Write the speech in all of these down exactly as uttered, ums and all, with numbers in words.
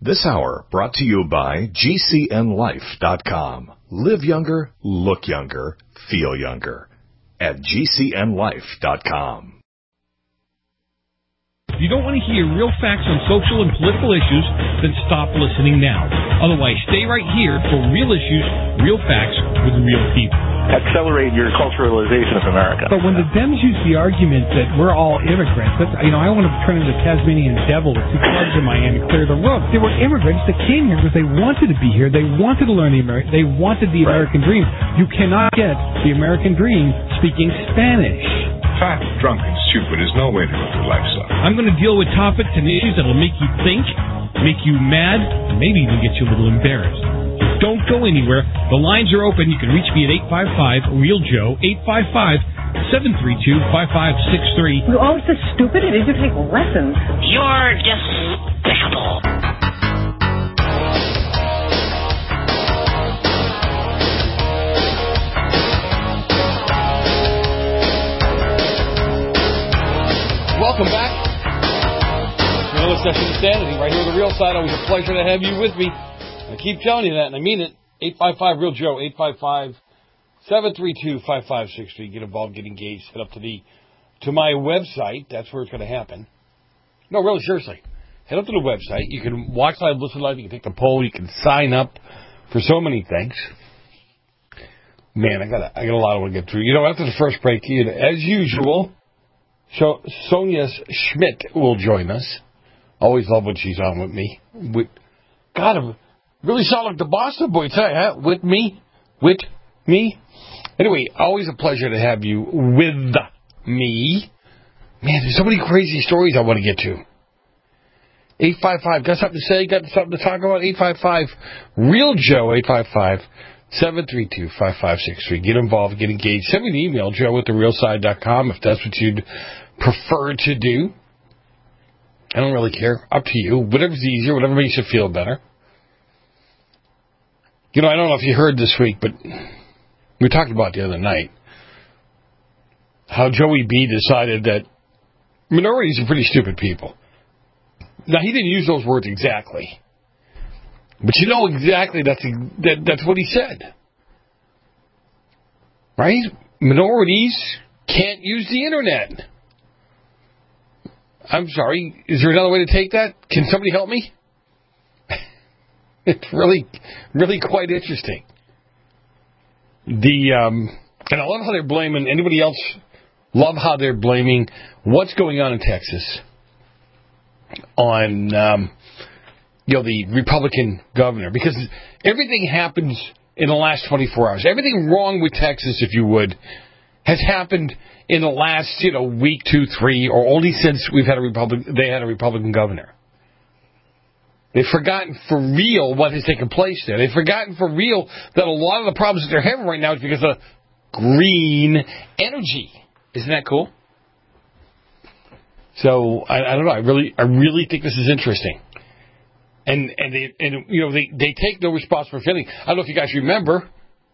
This hour brought to you by G C N life dot com. Live younger, look younger, feel younger at G C N life dot com. If you don't want to hear real facts on social and political issues, then stop listening now. Otherwise, stay right here for real issues, real facts with real people. Accelerate your culturalization of America. But when the Dems use the argument that we're all immigrants, that's, you know, I want to turn into Tasmanian devil with two clubs in my hand and clear the road. They were immigrants that came here because they wanted to be here. They wanted to learn the American. They wanted the Right. American dream. You cannot get the American dream speaking Spanish. Fat, drunk, and stupid is no way to live your lifestyle. I'm going to deal with topics and issues that will make you think, make you mad, and maybe even get you a little embarrassed. Don't go anywhere. The lines are open. You can reach me at eight five five, real joe, eight five five, seven three two, five five six three. You're always so stupid. It is you take lessons. You're despicable. Welcome back to another session of Sanity right here on the Real Side. Always a pleasure to have you with me. I keep telling you that, and I mean it. eight five five, real joe, eight five five, seven three two, five five six three. Get involved, get engaged, head up to the to my website. That's where it's going to happen. No, really, seriously. Head up to the website. You can watch live, listen live. You can take the poll. You can sign up for so many things. Man, I got a, I got a lot I want to get through. You know, after the first break, you know, as usual, so Sonia Schmidt will join us. Always love when she's on with me. With, God, I'm really sound like the Boston boy, tell you, huh? With me? With me? Anyway, always a pleasure to have you with me. Man, there's so many crazy stories I want to get to. eight five five, got something to say? Got something to talk about? eight five five, real joe, eight five five, seven three two, five five six three. Get involved, get engaged. Send me an email, joe at the real side dot com, if that's what you'd prefer to do. I don't really care. Up to you. Whatever's easier, whatever makes you feel better. You know, I don't know if you heard this week, but we talked about the other night how Joey B decided that minorities are pretty stupid people. Now, he didn't use those words exactly, but you know exactly that's that, that's what he said. Right? Minorities can't use the internet. I'm sorry, is there another way to take that? Can somebody help me? It's really, really quite interesting. The um, and I love how they're blaming anybody else. Love how they're blaming what's going on in Texas on um, you know the Republican governor, because everything happens in the last twenty-four hours. Everything wrong with Texas, if you would, has happened in the last you know week, two, three, or only since we've had a Republican. They had a Republican governor. They've forgotten for real what has taken place there. They've forgotten for real that a lot of the problems that they're having right now is because of green energy. Isn't that cool? So I, I don't know. I really, I really think this is interesting. And and they and you know they, they take no responsibility. I don't know if you guys remember.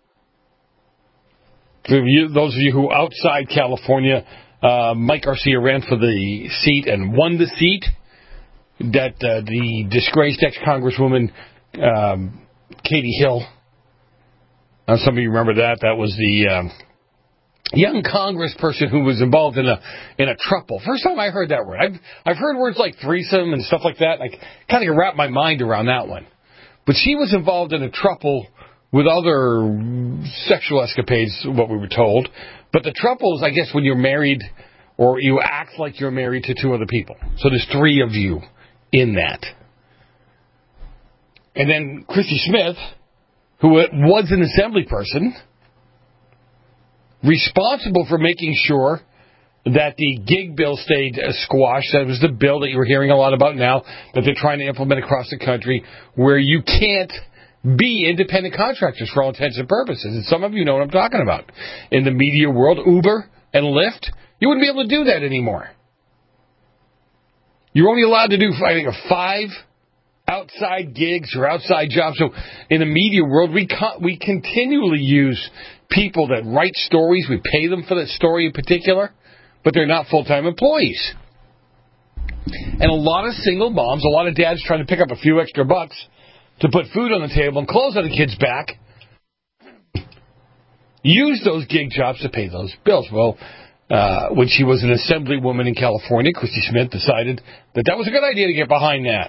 For you, those of you who are outside California, uh, Mike Garcia ran for the seat and won the seat. That uh, the disgraced ex-congresswoman um, Katie Hill, uh, some of you remember that, that was the um, young congressperson who was involved in a in a throuple. First time I heard that word. I've, I've heard words like threesome and stuff like that. I kind of wrap my mind around that one. But she was involved in a throuple with other sexual escapades, what we were told. But the throuple is, I guess, when you're married or you act like you're married to two other people. So there's three of you in that. And then Christy Smith, who was an assembly person, responsible for making sure that the gig bill stayed squashed. That was the bill that you were hearing a lot about now, that they're trying to implement across the country, where you can't be independent contractors for all intents and purposes. And some of you know what I'm talking about. In the media world, Uber and Lyft, you wouldn't be able to do that anymore. You're only allowed to do, I think, five outside gigs or outside jobs. So in the media world, we con- we continually use people that write stories. We pay them for that story in particular, but they're not full-time employees. And a lot of single moms, a lot of dads trying to pick up a few extra bucks to put food on the table and clothes on the kids' back, use those gig jobs to pay those bills. Well, uh, when she was an assemblywoman in California, Christy Smith decided that that was a good idea to get behind that.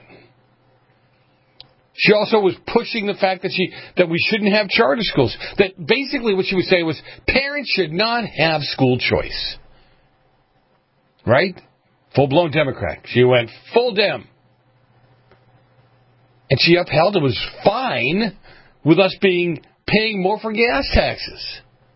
She also was pushing the fact that she that we shouldn't have charter schools. That basically what she was saying was parents should not have school choice. Right? Full-blown Democrat. She went full Dem. And she upheld it was fine with us being paying more for gas taxes.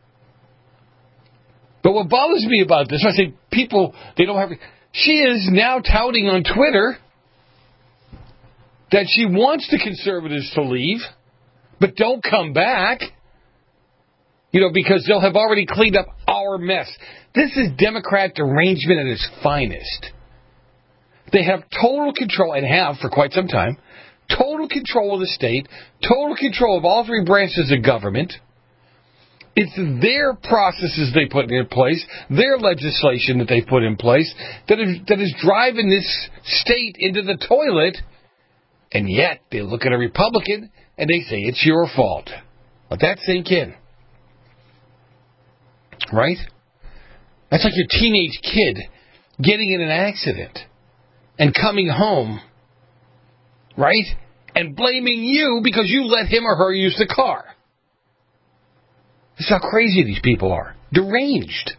But what bothers me about this, I say people, they don't have... She is now touting on Twitter that she wants the conservatives to leave, but don't come back, you know, because they'll have already cleaned up our mess. This is Democrat derangement at its finest. They have total control, and have for quite some time, total control of the state, total control of all three branches of government. It's their processes they put in place, their legislation that they put in place, that is, that is driving this state into the toilet. And yet, they look at a Republican and they say, it's your fault. Let that sink in. Right? That's like your teenage kid getting in an accident and coming home, right? And blaming you because you let him or her use the car. This is how crazy these people are. Deranged.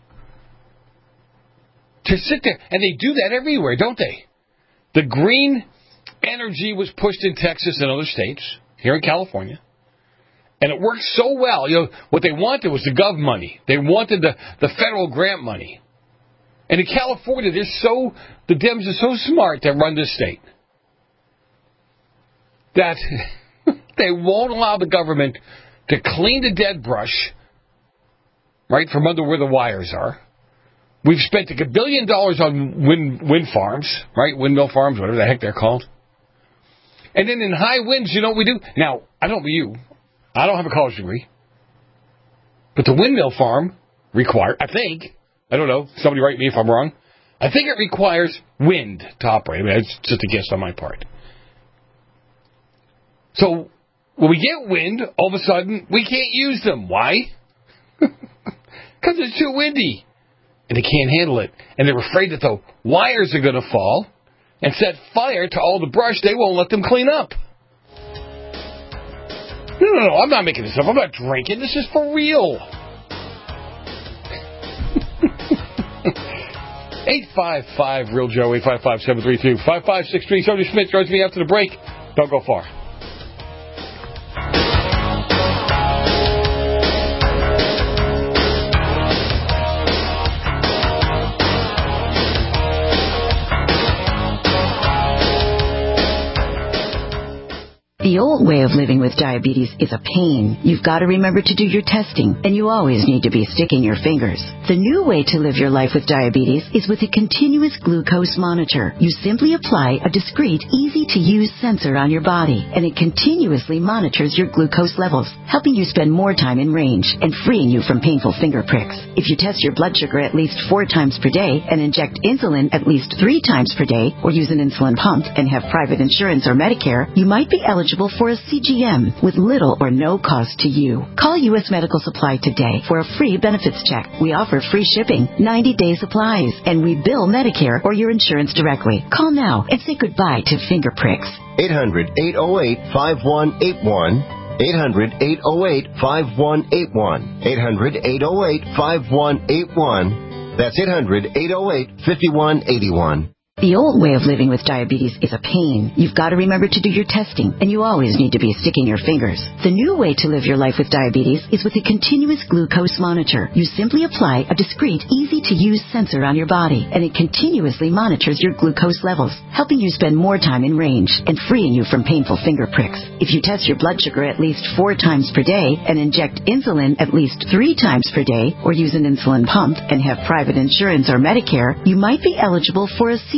To sit there, and they do that everywhere, don't they? The green energy was pushed in Texas and other states, here in California, and it worked so well. You know, what they wanted was the gov money. They wanted the, the federal grant money. And in California, they're so the Dems are so smart that run this state that they won't allow the government to clean the dead brush, right, from under where the wires are. We've spent a billion dollars on wind wind farms, right, windmill farms, whatever the heck they're called. And then in high winds, you know what we do? Now, I don't know you. I don't have a college degree. But the windmill farm requires, I think, I don't know, somebody write me if I'm wrong, I think it requires wind to operate. I mean, it's just a guess on my part. So, when we get wind, all of a sudden, we can't use them. Why? Because it's too windy. And they can't handle it. And they're afraid that the wires are going to fall and set fire to all the brush. They won't let them clean up. No, no, no, I'm not making this up. I'm not drinking. This is for real. eight five five real Joe, eight five five, seven three two, five five six three. Tony Smith joins me after the break. Don't go far. The old way of living with diabetes is a pain. You've got to remember to do your testing, and you always need to be sticking your fingers. The new way to live your life with diabetes is with a continuous glucose monitor. You simply apply a discreet, easy-to-use sensor on your body, and it continuously monitors your glucose levels, helping you spend more time in range and freeing you from painful finger pricks. If you test your blood sugar at least four times per day and inject insulin at least three times per day, or use an insulin pump and have private insurance or Medicare, you might be eligible for a C G M with little or no cost to you. Call U S Medical Supply today for a free benefits check. We offer free shipping, ninety-day supplies, and we bill Medicare or your insurance directly. Call now and say goodbye to finger pricks. eight hundred, eight oh eight, five one eight one. eight hundred, eight oh eight, five one eight one. eight hundred, eight oh eight, five one eight one. That's eight hundred, eight oh eight, five one eight one. The old way of living with diabetes is a pain. You've got to remember to do your testing, and you always need to be sticking your fingers. The new way to live your life with diabetes is with a continuous glucose monitor. You simply apply a discreet, easy-to-use sensor on your body, and it continuously monitors your glucose levels, helping you spend more time in range and freeing you from painful finger pricks. If you test your blood sugar at least four times per day and inject insulin at least three times per day, or use an insulin pump and have private insurance or Medicare, you might be eligible for a C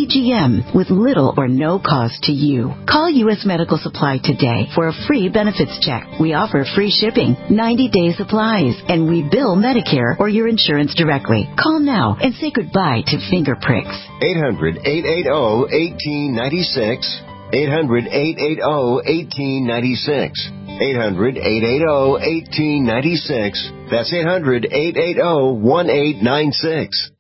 G M with little or no cost to you. Call U S Medical Supply today for a free benefits check. We offer free shipping, ninety-day supplies, and we bill Medicare or your insurance directly. Call now and say goodbye to finger pricks. eight hundred, eight eight zero, one eight nine six. eight hundred, eight eight zero, one eight nine six. eight hundred, eight eight zero, one eight nine six. That's eight hundred, eight eight zero, one eight nine six.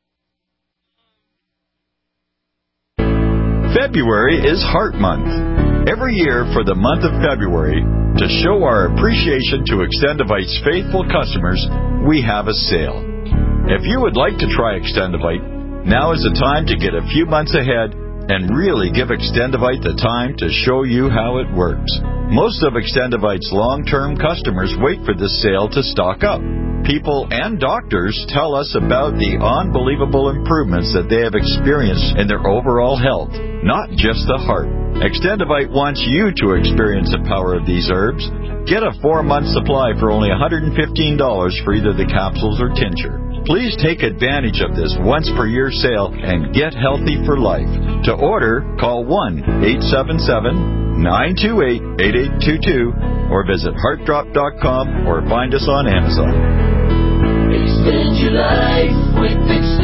February is Heart Month. Every year for the month of February, to show our appreciation to Extendivite's faithful customers, we have a sale. If you would like to try Extendivite, now is the time to get a few months ahead and really give Extendivite the time to show you how it works. Most of Extendivite's long-term customers wait for this sale to stock up. People and doctors tell us about the unbelievable improvements that they have experienced in their overall health, not just the heart. Extendivite wants you to experience the power of these herbs. Get a four-month supply for only one hundred fifteen dollars for either the capsules or tincture. Please take advantage of this once-per-year sale and get healthy for life. To order, call one eight seven seven, nine two eight, eight eight two two or visit heart drop dot com or find us on Amazon. Extend your life with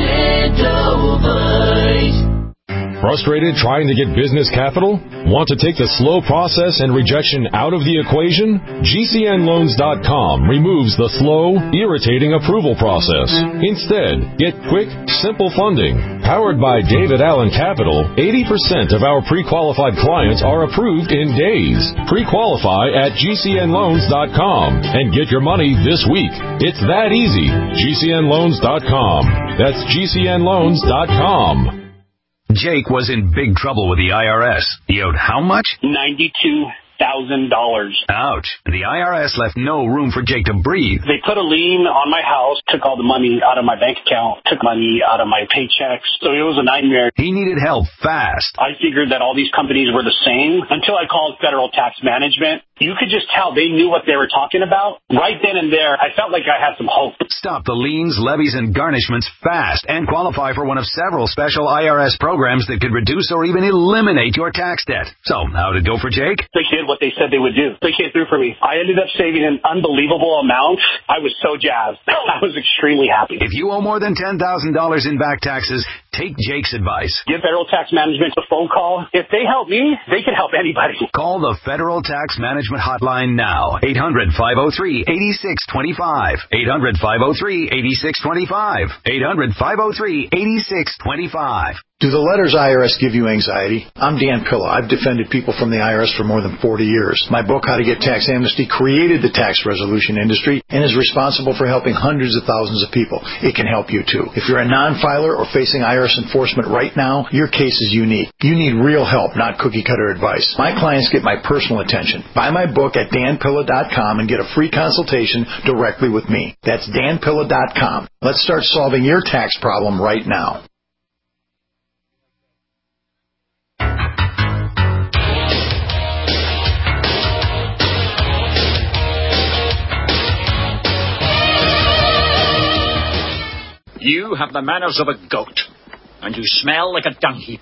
Extendivite. Frustrated trying to get business capital? Want to take the slow process and rejection out of the equation? G C N loans dot com removes the slow, irritating approval process. Instead, get quick, simple funding. Powered by David Allen Capital, eighty percent of our pre-qualified clients are approved in days. Pre-qualify at G C N loans dot com and get your money this week. It's that easy. G C N loans dot com. That's G C N loans dot com. Jake was in big trouble with the I R S. He owed how much? ninety-two thousand dollars. Ouch. The I R S left no room for Jake to breathe. They put a lien on my house, took all the money out of my bank account, took money out of my paychecks. So it was a nightmare. He needed help fast. I figured that all these companies were the same until I called Federal Tax Management. You could just tell they knew what they were talking about. Right then and there, I felt like I had some hope. Stop the liens, levies, and garnishments fast and qualify for one of several special I R S programs that could reduce or even eliminate your tax debt. So, how'd it go for Jake? They did what they said they would do. They came through for me. I ended up saving an unbelievable amount. I was so jazzed. I was extremely happy. If you owe more than ten thousand dollars in back taxes, take Jake's advice. Give Federal Tax Management a phone call. If they help me, they can help anybody. Call the Federal Tax Management Hotline now. eight hundred, five oh three, eight six two five. eight hundred, five oh three, eight six two five. eight hundred, five oh three, eight six two five. Do the letters I R S give you anxiety? I'm Dan Pilla. I've defended people from the I R S for more than forty years. My book, How to Get Tax Amnesty, created the tax resolution industry and is responsible for helping hundreds of thousands of people. It can help you, too. If you're a non-filer or facing I R S enforcement right now, your case is unique. You need real help, not cookie-cutter advice. My clients get my personal attention. Buy my book at dan pilla dot com and get a free consultation directly with me. That's dan pilla dot com. Let's start solving your tax problem right now. You have the manners of a goat, and you smell like a dung heap.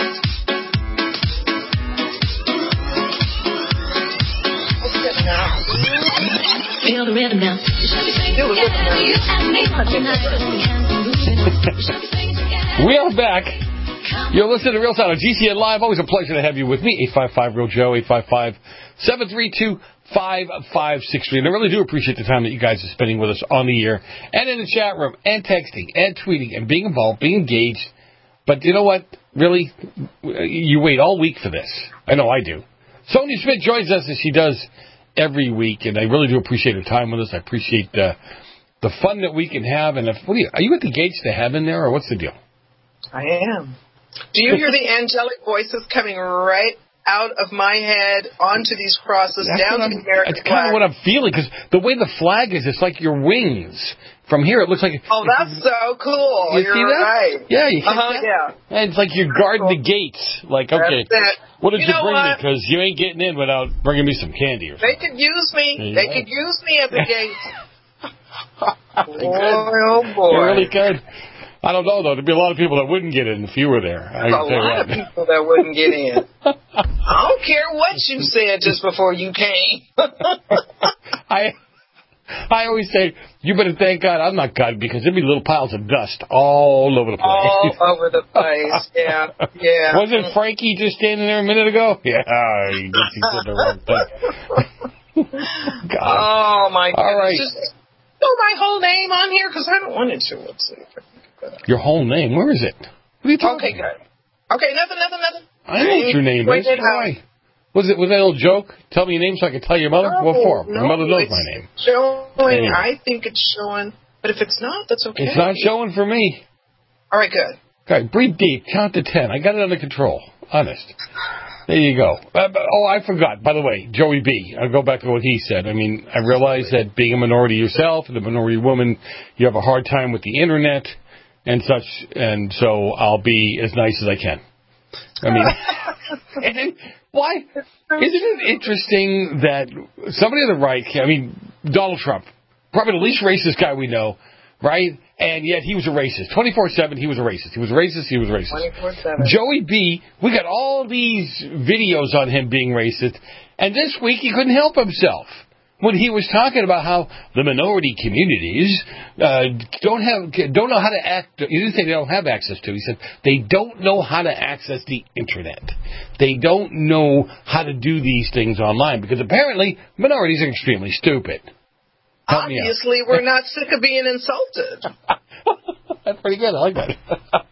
Feel the rhythm now. We are back. You're listening to Real Sound on G C N Live. Always a pleasure to have you with me. eight five five, real Joe, eight five five, seven three two, five five six three. And I really do appreciate the time that you guys are spending with us on the air and in the chat room and texting and tweeting and being involved, being engaged. But you know what? Really, you wait all week for this. I know I do. Sonia Schmidt joins us as she does every week, and I really do appreciate her time with us. I appreciate uh, the fun that we can have. And if, what are you, are you at the gates to heaven there, or what's the deal? I am. Do you hear the angelic voices coming right out of my head onto these crosses, That's down to I'm, the American That's kind flag? of what I'm feeling, because the way the flag is, it's like your wings. From here, it looks like... Oh, that's so cool. You You're see that? right. Yeah, you see uh-huh, that? Yeah. And it's like you're guarding the gates. Like, okay, what did you, you know bring what? me? Because you ain't getting in without bringing me some candy or something. They could use me. They Yeah. could use me at the gates. They boy, oh, boy. They really could. I don't know, though. There'd be a lot of people that wouldn't get in if you were there. I A lot of people that wouldn't get in. I don't care what you said just before you came. I I always say, you better thank God I'm not God, because there'd be little piles of dust all over the place. All over the place, yeah, yeah. Wasn't Frankie just standing there a minute ago? Yeah, he, he said the wrong thing. God. Oh, my goodness. All right. Just throw my whole name on here, because I don't want it to. Let's see. Your whole name? Where is it? What are you talking Okay, about? good. Okay, nothing, nothing, nothing. I know what your name is. Why? Was it was that a little joke? Tell me your name so I can tell your mother? No, what for? no, My mother knows it's my name. Showing. Anyway. I think it's showing. But if it's not, that's okay. It's not showing for me. All right, good. Okay, breathe deep. Count to ten. I got it under control. Honest. There you go. Uh, but, oh, I forgot. By the way, Joey B. I'll go back to what he said. I mean, I realize that being a minority yourself, and a minority woman, you have a hard time with the internet and such, and so I'll be as nice as I can. I mean, and why? Isn't it interesting that somebody on the right, I mean, Donald Trump, probably the least racist guy we know, right? And yet he was a racist. twenty-four seven, he was a racist. He was a racist, he was a racist. twenty-four seven. Joey B., we got all these videos on him being racist, and this week he couldn't help himself when he was talking about how the minority communities uh, don't have don't know how to act. He didn't say they don't have access to. He said they don't know how to access the internet. They don't know how to do these things online because apparently minorities are extremely stupid. Help Obviously, we're not sick of being insulted. That's pretty good. I like that.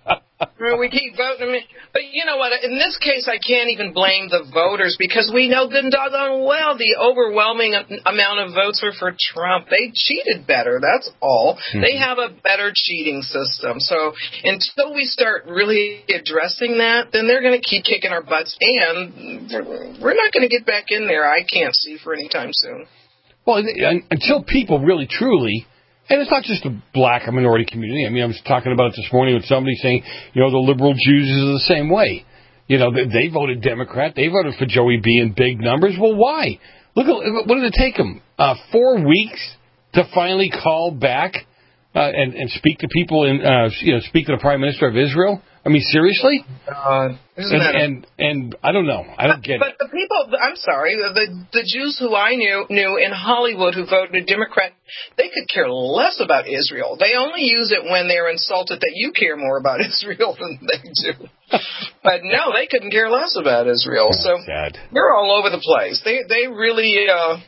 We keep voting. But you know what? In this case, I can't even blame the voters because we know good and doggone well the overwhelming amount of votes were for Trump. They cheated better. That's all. Mm-hmm. They have a better cheating system. So until we start really addressing that, then they're going to keep kicking our butts. And we're not going to get back in there, I can't see, for any time soon. Well, until people really, truly, and it's not just a black or minority community. I mean, I was talking about it this morning with somebody saying, you know, the liberal Jews is the same way. You know, they, they voted Democrat. They voted for Joey B. in big numbers. Well, why? Look, at, what did it take them? Uh, four weeks to finally call back uh, and, and speak to people in, uh, you know, speak to the Prime Minister of Israel? I mean, seriously? Uh, and, and and I don't know. I don't get but, it. But the people, I'm sorry, the the Jews who I knew knew in Hollywood who voted Democrat, they could care less about Israel. They only use it when they're insulted that you care more about Israel than they do. But no, they couldn't care less about Israel. Oh, so sad. They're all over the place. They they really. Uh,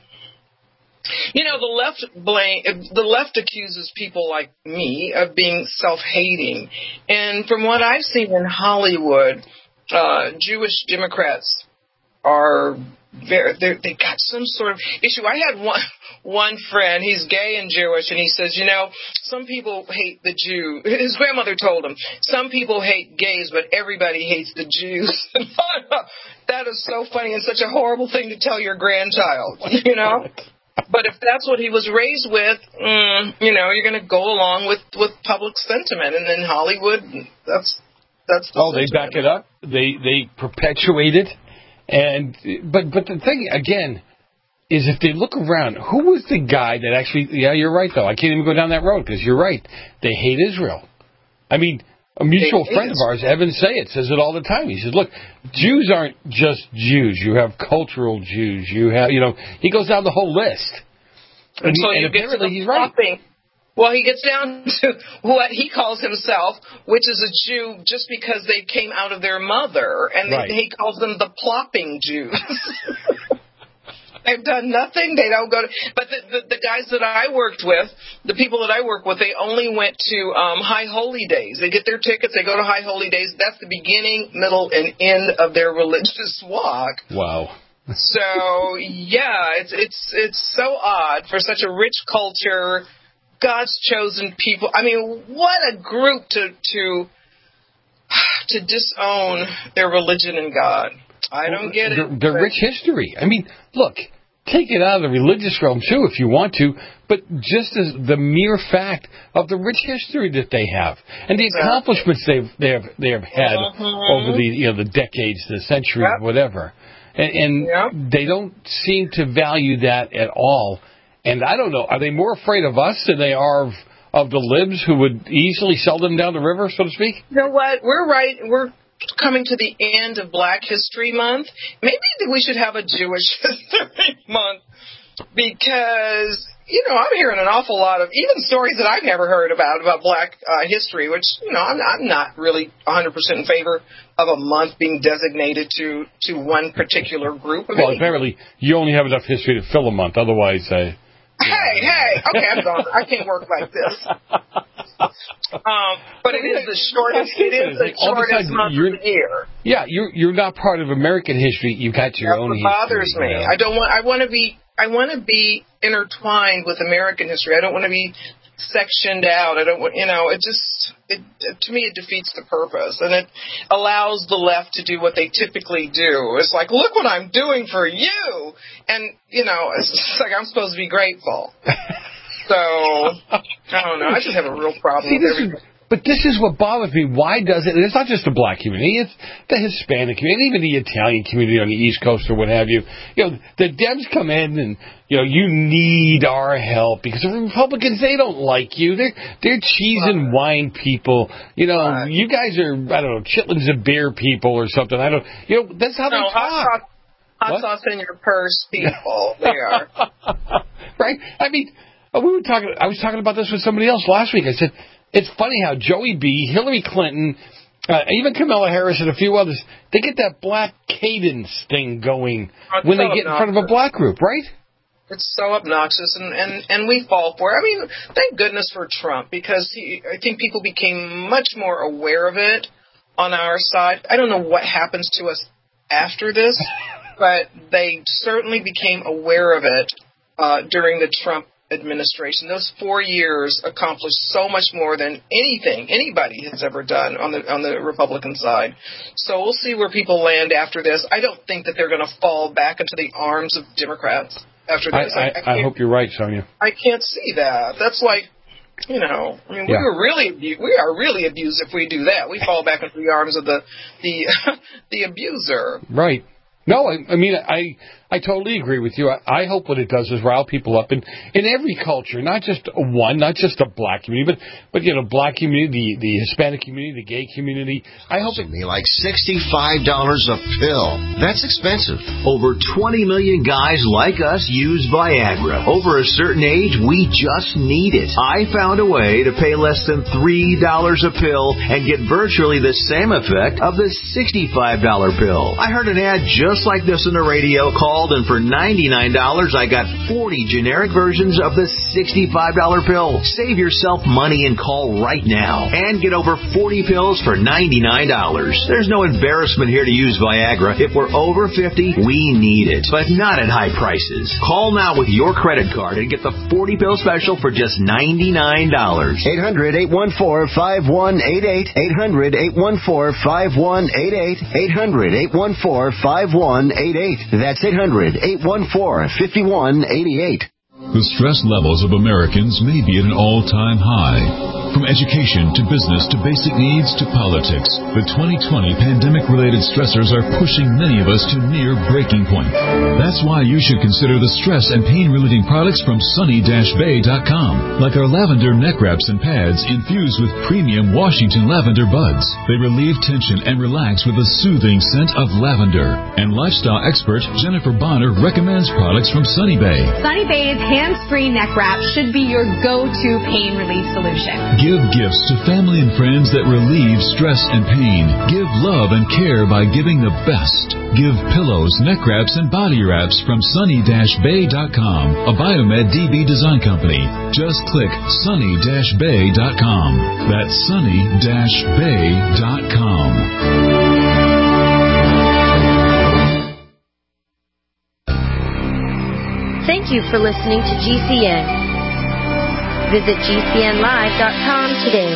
You know, the left blame, the left accuses people like me of being self-hating. And from what I've seen in Hollywood, uh, Jewish Democrats are very, they got some sort of issue. I had one, one friend, he's gay and Jewish, and he says, you know, some people hate the Jew. His grandmother told him, some people hate gays, but everybody hates the Jews. That is so funny and such a horrible thing to tell your grandchild, you know? But if that's what he was raised with, mm, you know, you're going to go along with, with public sentiment. And in Hollywood, that's that's the Oh, sentiment. They back it up. They they perpetuate it. And but but the thing again is if they look around, who was the guy that actually? Yeah, you're right though. I can't even go down that road because you're right. They hate Israel. I mean, a mutual they friend of ours, Evan Sayet, says it all the time. He says, "Look, Jews aren't just Jews. You have cultural Jews. You have, you know." He goes down the whole list. And, so and apparently he's right. Plopping. Well, he gets down to what he calls himself, which is a Jew just because they came out of their mother, and right. they, he calls them the plopping Jews. They've done nothing. They don't go to. But the, the, the guys that I worked with, the people that I work with, they only went to um, High Holy Days. They get their tickets. They go to High Holy Days. That's the beginning, middle, and end of their religious walk. Wow. So yeah, it's it's it's so odd for such a rich culture, God's chosen people. I mean, what a group to to to disown their religion and God. I don't get it. The, the rich history. I mean, look, take it out of the religious realm too if you want to, but just as the mere fact of the rich history that they have and the accomplishments they've they have they have had uh-huh. over the you know the decades, the centuries, yep. whatever, and, and yep. they don't seem to value that at all. And I don't know, are they more afraid of us than they are of, of the libs who would easily sell them down the river, so to speak? You know what? We're right. We're coming to the end of Black History Month. Maybe we should have a Jewish History Month because, you know, I'm hearing an awful lot of even stories that I've never heard about, about Black uh, history, which, you know, I'm, I'm not really one hundred percent in favor of a month being designated to, to one particular group. I mean, well, apparently you only have enough history to fill a month. Otherwise, uh, Hey, hey, okay, I'm gone. I can't work like this. Um, but it is the shortest. It is the shortest month of the year. Yeah, you're you're not part of American history. You've got your That's own what history. bothers me. Yeah. I don't want. I want to be. I want to be intertwined with American history. I don't want to be sectioned out. I don't want. You know, it just. It, to me, it defeats the purpose, and it allows the left to do what they typically do. It's like, look what I'm doing for you, and you know, it's just like I'm supposed to be grateful. So I don't know. I just have a real problem See, with this everything. is, but this is what bothers me. Why does it? And it's not just the black community; it's the Hispanic community, even the Italian community on the East Coast or what have you. You know, the Dems come in and you know you need our help because the Republicans they don't like you. They're they're cheese and wine people. You know, right. You guys are I don't know chitlins and beer people or something. I don't. You know, that's how no, they hot talk. Sauce, hot what? sauce in your purse, people. They are right. I mean. We were talking. I was talking about this with somebody else last week. I said it's funny how Joey B, Hillary Clinton, uh, even Kamala Harris, and a few others, they get that black cadence thing going it's when so they get obnoxious. in front of a black group, right? It's so obnoxious, and, and, and we fall for it. I mean, thank goodness for Trump because he, I think people became much more aware of it on our side. I don't know what happens to us after this, but they certainly became aware of it uh, during the Trump administration. Those four years accomplished so much more than anything anybody has ever done on the on the Republican side. So we'll see where people land after this. I don't think that they're going to fall back into the arms of Democrats after this. I, I, I, I hope you're right, Sonia. I can't see that. That's like, you know, I mean, we yeah. were really abu- we are really abused if we do that. We fall back into the arms of the the the abuser. Right. No, I, I mean, I I totally agree with you. I, I hope what it does is rile people up in, in every culture, not just one, not just a black community, but, but you know, black community, the, the Hispanic community, the gay community. I hope it me like sixty-five dollars a pill. That's expensive. Over twenty million guys like us use Viagra. Over a certain age, we just need it. I found a way to pay less than three dollars a pill and get virtually the same effect of the sixty-five dollars pill. I heard an ad just like this on the radio called, and for ninety-nine dollars, I got forty generic versions of the sixty-five dollars pill. Save yourself money and call right now and get over forty pills for ninety-nine dollars. There's no embarrassment here to use Viagra. If we're over fifty, we need it, but not at high prices. Call now with your credit card and get the forty pill special for just ninety-nine dollars. eight hundred, eight one four, five one eight eight. eight hundred, eight one four, five one eight eight. eight hundred, eight one four, five one eight eight. That's eight hundred, eight one four, five one eight eight. The stress levels of Americans may be at an all-time high. From education to business to basic needs to politics, the twenty twenty pandemic-related stressors are pushing many of us to near breaking point. That's why you should consider the stress and pain-relieving products from sunny dash bay dot com, like our lavender neck wraps and pads infused with premium Washington lavender buds. They relieve tension and relax with a soothing scent of lavender. And lifestyle expert Jennifer Bonner recommends products from Sunny Bay. Sunny Bay's hands-free neck wrap should be your go-to pain relief solution. Give gifts to family and friends that relieve stress and pain. Give love and care by giving the best. Give pillows, neck wraps, and body wraps from sunny dash bay dot com, a Biomed D B design company. Just click sunny dash bay dot com. That's sunny dash bay dot com. Thank you for listening to G C N. Visit G C N live dot com today.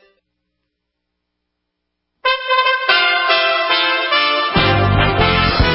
You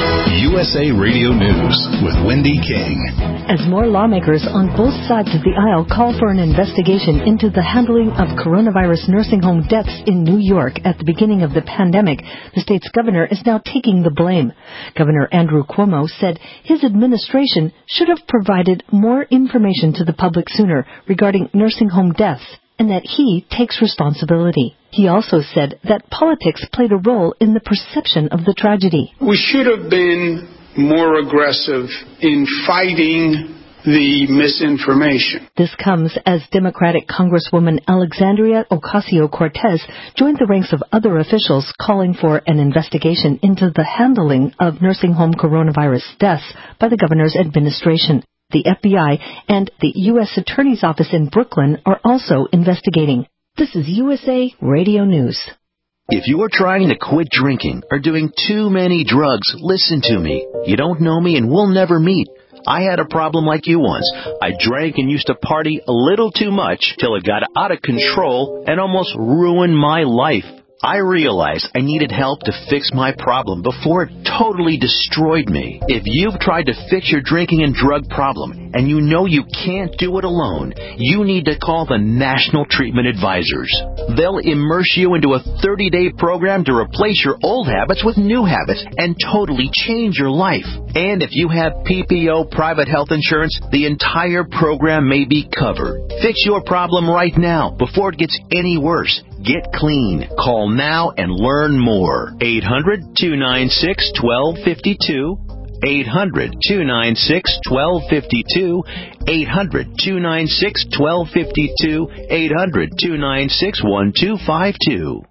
U S A Radio News with Wendy King. As more lawmakers on both sides of the aisle call for an investigation into the handling of coronavirus nursing home deaths in New York at the beginning of the pandemic, the state's governor is now taking the blame. Governor Andrew Cuomo said his administration should have provided more information to the public sooner regarding nursing home deaths, and that he takes responsibility. He also said that politics played a role in the perception of the tragedy. We should have been more aggressive in fighting the misinformation. This comes as Democratic Congresswoman Alexandria Ocasio-Cortez joined the ranks of other officials calling for an investigation into the handling of nursing home coronavirus deaths by the governor's administration. The F B I and the U S Attorney's Office in Brooklyn are also investigating. This is U S A Radio News. If you are trying to quit drinking or doing too many drugs, listen to me. You don't know me and we'll never meet. I had a problem like you once. I drank and used to party a little too much till it got out of control and almost ruined my life. I realized I needed help to fix my problem before it totally destroyed me. If you've tried to fix your drinking and drug problem and you know you can't do it alone, you need to call the National Treatment Advisors. They'll immerse you into a thirty-day program to replace your old habits with new habits and totally change your life. And if you have P P O private health insurance, the entire program may be covered. Fix your problem right now before it gets any worse. Get clean. Call now and learn more. eight hundred, two nine six, one two five two. eight hundred, two nine six, one two five two. eight hundred, two nine six, one two five two. eight hundred, two nine six, one two five two.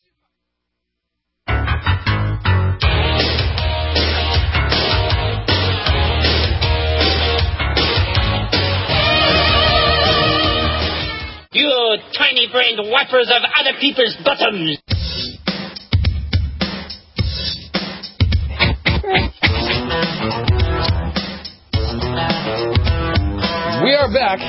You tiny-brained wipers of other people's bottoms! We are back.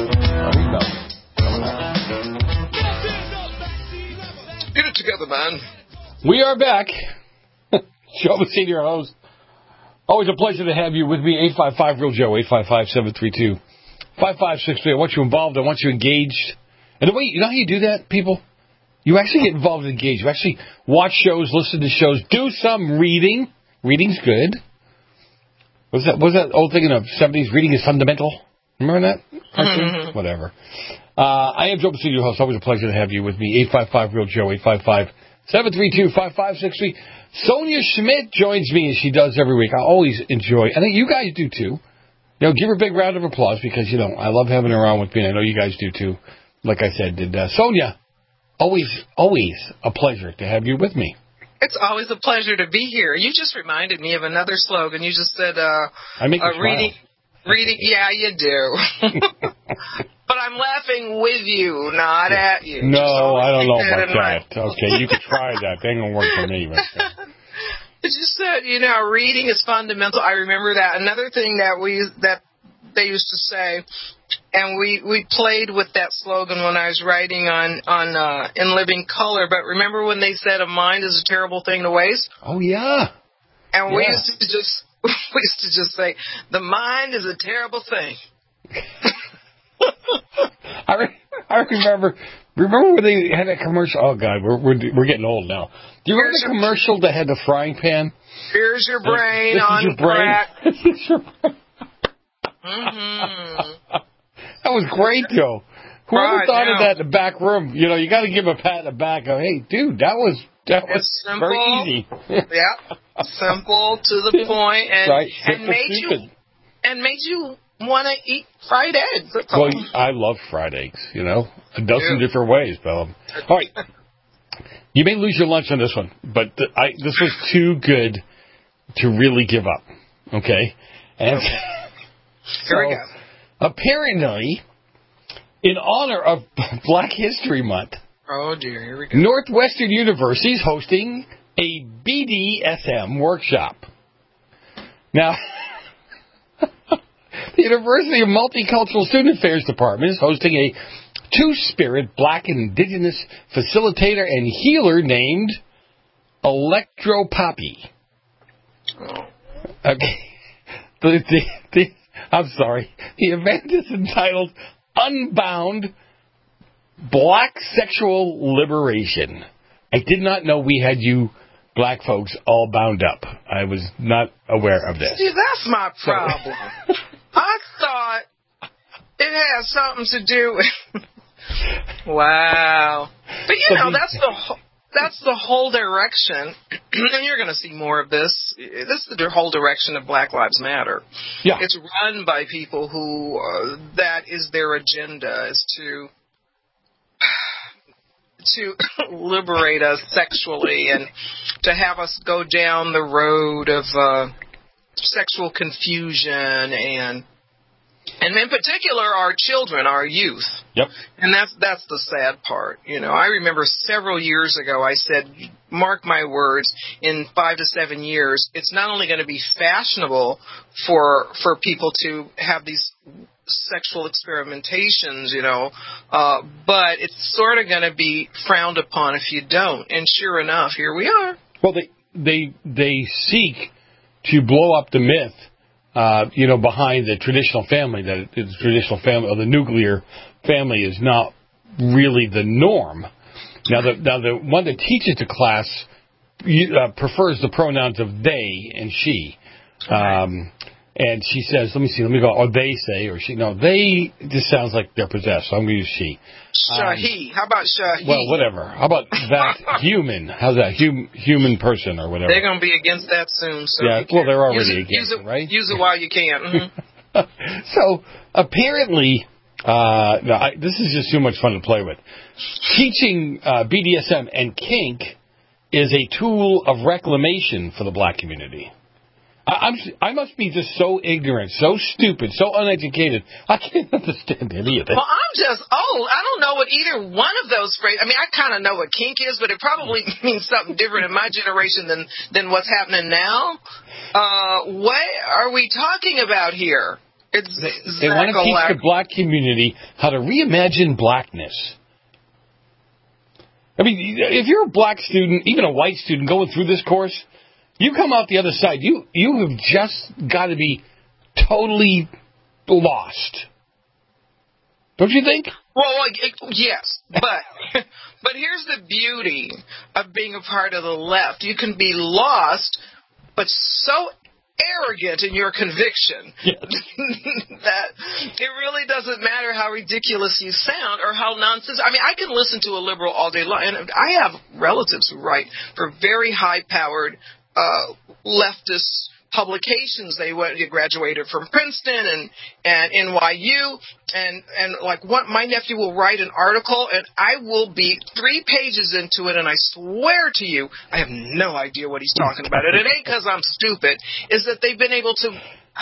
Get it together, man. We are back. Joe, the senior host. Always a pleasure to have you with me. eight five five, real Joe, eight five five, seven three two, five five six three. I want you involved. I want you engaged. And the way, you know how you do that, people? You actually get involved and engaged. You actually watch shows, listen to shows, do some reading. Reading's good. What's that, what's that old thing in the seventies? Reading is fundamental. Remember that cartoon? Mm-hmm. Whatever. Uh, I am Joe Basile, your host. Always a pleasure to have you with me. eight five five, real Joe, eight five five, seven three two, five five six three. Sonia Schmidt joins me as she does every week. I always enjoy, I think you guys do too. You know, give her a big round of applause because, you know, I love having her on with me. I know you guys do too. Like I said, did uh, Sonia, always, always a pleasure to have you with me. It's always a pleasure to be here. You just reminded me of another slogan. You just said, uh, I make uh, reading, reading, yeah, you do. But I'm laughing with you, not at you. No, I don't know about that. Okay, you can try that. That ain't going to work for me. But, uh. It's just that, you know, reading is fundamental. I remember that. Another thing that we, that they used to say, and we, we played with that slogan when I was writing on, on uh, In Living Color. But remember when they said a mind is a terrible thing to waste? Oh, yeah. And we yeah. used to just we used to just say, the mind is a terrible thing. I, re- I remember remember when they had that commercial? Oh, God, we're we're, we're getting old now. Do you remember Here's the commercial that had the frying pan? Here's your brain this, this on is your brain. crack. This is your brain. Mm-hmm. That was great, Joe. Whoever right, thought now. of that in the back room, you know, you got to give a pat in the back. Go, hey, dude, that was that was simple, very easy. Yeah, simple to the point, and right. and made stupid. you and made you want to eat fried eggs. That's well, all. I love fried eggs. You know, a dozen yeah. different ways, Bella. All right, you may lose your lunch on this one, but th- I, this was too good to really give up. Okay, and okay. so Here we go. Apparently, in honor of Black History Month. Oh, dear. Here we go. Northwestern University is hosting a B D S M workshop. Now, the University of Multicultural Student Affairs Department is hosting a two-spirit Black Indigenous facilitator and healer named Electro Poppy. Oh. Okay. The, the, the, I'm sorry. The event is entitled Unbound Black Sexual Liberation. I did not know we had you black folks all bound up. I was not aware of this. See, that's my problem. I thought it had something to do with... Wow. But, you know, that's the whole... That's the whole direction, and you're going to see more of this. This is the whole direction of Black Lives Matter. Yeah. It's run by people who, uh, that is their agenda, is to to liberate us sexually and to have us go down the road of uh, sexual confusion and And in particular, our children, our youth. Yep. And that's that's the sad part. You know, I remember several years ago I said, mark my words, in five to seven years, it's not only going to be fashionable for for people to have these sexual experimentations, you know, uh, but it's sort of going to be frowned upon if you don't. And sure enough, here we are. Well, they they they seek to blow up the myth. Uh, you know, behind the traditional family, that the traditional family or the nuclear family is not really the norm. Now, the now the one that teaches the class uh, prefers the pronouns of they and she, um, and she says, "Let me see, let me go." Or they say, or she. No, they just sounds like they're possessed. So I'm going to use she. Shahi. Um, How about Shahi? Well, whatever. How about that human? How's that hum, human person or whatever? They're going to be against that soon. So yeah. Well, they're already use it, against use it, it, right? Use it while you can. Mm-hmm. So apparently, uh, no, I, this is just too much fun to play with. Teaching uh, B D S M and kink is a tool of reclamation for the black community. I'm, I must be just so ignorant, so stupid, so uneducated. I can't understand any of this. Well, I'm just old. I don't know what either one of those phrases. I mean, I kind of know what kink is, but it probably means something different in my generation than, than what's happening now. Uh, what are we talking about here? It's they, they want to teach the black community how to reimagine blackness. I mean, if you're a black student, even a white student going through this course, you come out the other side, you you have just got to be totally lost. Don't you think? Well, like, yes, but but here's the beauty of being a part of the left. You can be lost, but so arrogant in your conviction yes. that it really doesn't matter how ridiculous you sound or how nonsense. I mean, I can listen to a liberal all day long, and I have relatives who write for very high-powered Uh, leftist publications. They went, they graduated from Princeton and, and N Y U, and, and like what my nephew will write an article, and I will be three pages into it, and I swear to you, I have no idea what he's talking about. And it ain't because I'm stupid. Is that they've been able to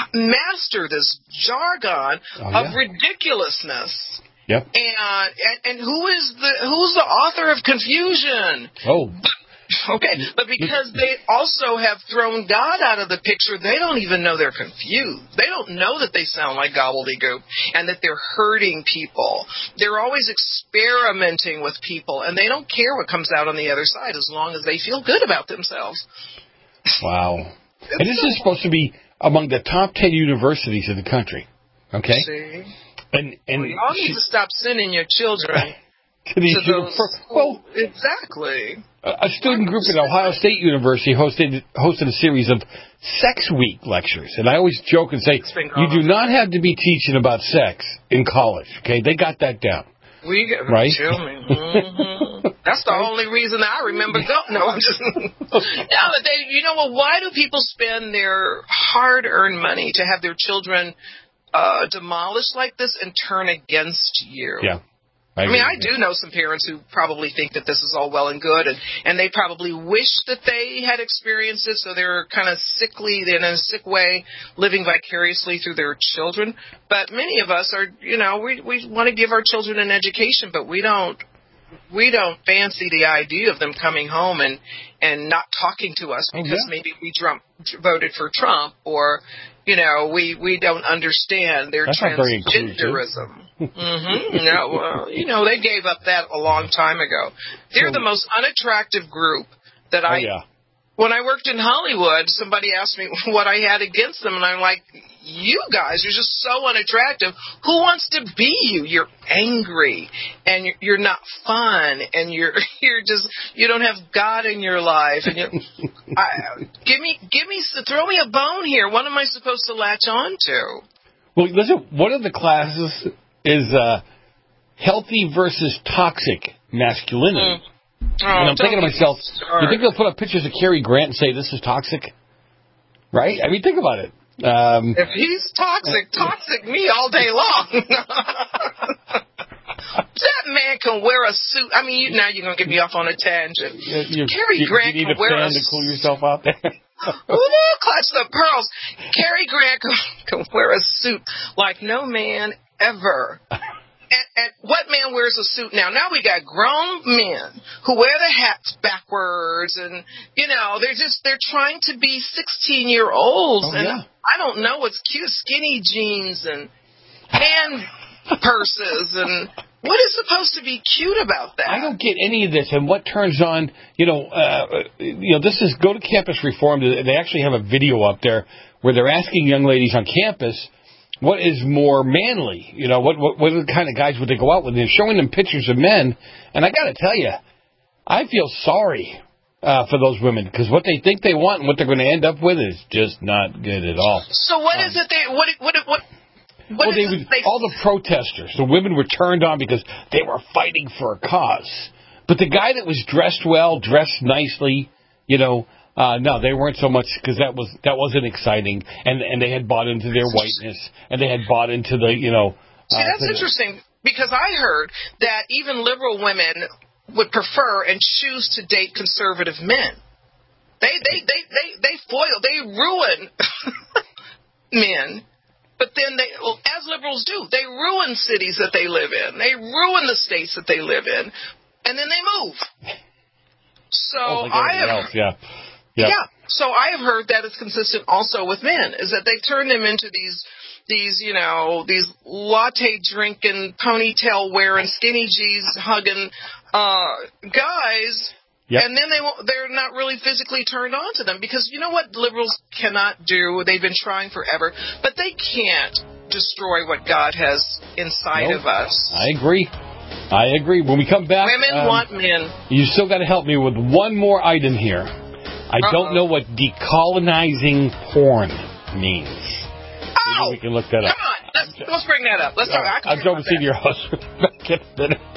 master this jargon oh, yeah. of ridiculousness. Yep. And, and and who is the who's the author of confusion? Oh. Okay, but because they also have thrown God out of the picture, they don't even know they're confused. They don't know that they sound like gobbledygook and that they're hurting people. They're always experimenting with people, and they don't care what comes out on the other side as long as they feel good about themselves. Wow. And this is supposed to be among the top ten universities in the country. Okay? See? And, and well, y'all need she, to stop sending your children to these to those, well, exactly. A student group at Ohio State University hosted hosted a series of Sex Week lectures. And I always joke and say, you do not have to be teaching about sex in college. Okay? They got that down. We get, right? Tell me. Mm-hmm. That's the only reason I remember going. No, I'm just... no, but they, you know what? Why do people spend their hard-earned money to have their children uh, demolished like this and turn against you? Yeah. I, I mean, I do know some parents who probably think that this is all well and good, and, and they probably wish that they had experienced it, so they're kind of sickly, in a sick way, living vicariously through their children. But many of us are, you know, we we want to give our children an education, but we don't we don't fancy the idea of them coming home and, and not talking to us because oh, yeah. maybe we Trump, voted for Trump, or, you know, we, we don't understand their That's transgenderism. Mm-hmm. No, well, you know, they gave up that a long time ago. They're so, the most unattractive group that I oh, yeah. when I worked in Hollywood, somebody asked me what I had against them, and I'm like, you guys are just so unattractive. Who wants to be you? You're angry, and you're, you're not fun, and you're you're just you don't have God in your life. And you're, I, give me give me throw me a bone here. What am I supposed to latch on to? Well, listen. One of the classes is uh, healthy versus toxic masculinity. Mm. Oh, and I'm thinking to myself, start. You think they'll put up pictures of Cary Grant and say this is toxic? Right? I mean, think about it. Um, if he's toxic, toxic me all day long. That man can wear a suit. I mean, you, now you're going to get me off on a tangent. You, Cary you, Grant you need can a wear fan a to cool yourself out there. Ooh, clutch the pearls. Cary Grant can, can wear a suit like no man ever. And, and what man wears a suit now? Now we got grown men who wear the hats backwards, and you know they're just they're trying to be sixteen year olds, oh, and yeah. I don't know what's cute, skinny jeans and hand purses, and what is supposed to be cute about that? I don't get any of this, and what turns on, you know, uh, you know, this is go to Campus Reform. They actually have a video up there where they're asking young ladies on campus. What is more manly? You know, what, what what are the kind of guys would they go out with? They're showing them pictures of men, and I got to tell you, I feel sorry uh, for those women because what they think they want and what they're going to end up with is just not good at all. So what um, is it they what what what? what well, they, would, they all the protesters, the women were turned on because they were fighting for a cause, but the guy that was dressed well, dressed nicely, you know. Uh, no, they weren't so much because that was that wasn't exciting, and and they had bought into their whiteness, and they had bought into the you know. See, that's uh, interesting because I heard that even liberal women would prefer and choose to date conservative men. They they they they they foil, they ruin men, but then they, well, as liberals do, they ruin cities that they live in, they ruin the states that they live in, and then they move. So oh, like I have. Else, yeah. Yeah. yeah, so I have heard that it's consistent also with men, is that they've turned them into these, these you know, these latte drinking, ponytail wearing, skinny jeans hugging uh, guys, yep. and then they won't, they're not really physically turned on to them because you know what liberals cannot do? They've been trying forever, but they can't destroy what God has inside nope. of us. I agree. I agree. When we come back, women um, want men. You still got to help me with one more item here. I Uh-oh. don't know what decolonizing porn means. Oh, maybe we can look that up. Come on, let's, let's bring that up. Let's talk. Right. I'm going to see your house. Back in a minute.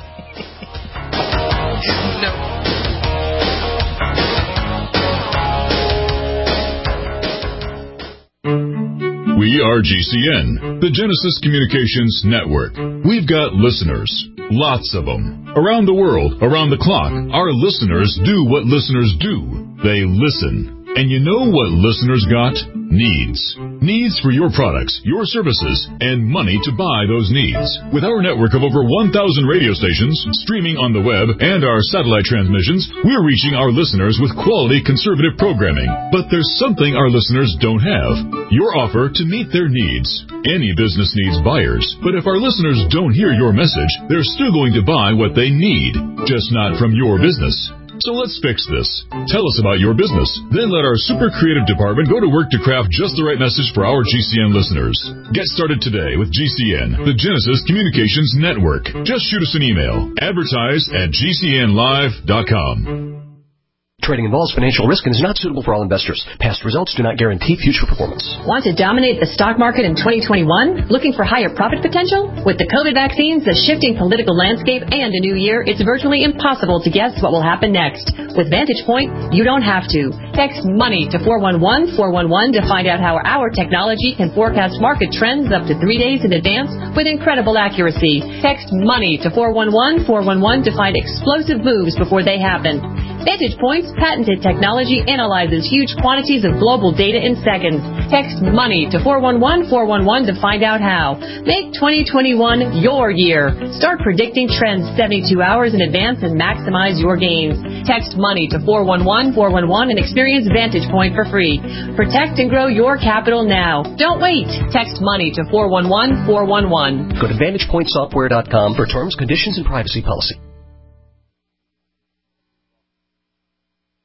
No. We are G C N, the Genesis Communications Network. We've got listeners, lots of them. Around the world, around the clock, our listeners do what listeners do. They listen. And you know what listeners got? Needs. Needs for your products, your services, and money to buy those needs. With our network of over one thousand radio stations, streaming on the web, and our satellite transmissions, we're reaching our listeners with quality conservative programming. But there's something our listeners don't have. Your offer to meet their needs. Any business needs buyers, but if our listeners don't hear your message, they're still going to buy what they need, just not from your business. So let's fix this. Tell us about your business. Then let our super creative department go to work to craft just the right message for our G C N listeners. Get started today with G C N, the Genesis Communications Network. Just shoot us an email. Advertise at G C N live dot com. Trading involves financial risk and is not suitable for all investors. Past results do not guarantee future performance. Want to dominate the stock market in twenty twenty-one? Looking for higher profit potential? With the COVID vaccines, the shifting political landscape, and a new year, it's virtually impossible to guess what will happen next. With Vantage Point, you don't have to. Text MONEY to four one one four one one to find out how our technology can forecast market trends up to three days in advance with incredible accuracy. Text MONEY to four one one four one one to find explosive moves before they happen. Vantage Point's patented technology analyzes huge quantities of global data in seconds. Text MONEY to four one one four one one to find out how. Make twenty twenty-one your year. Start predicting trends seventy-two hours in advance and maximize your gains. Text MONEY to four one one four one one and experience Vantage Point for free. Protect and grow your capital now. Don't wait. Text MONEY to four one one four one one. Go to Vantage Point Software dot com for terms, conditions, and privacy policy.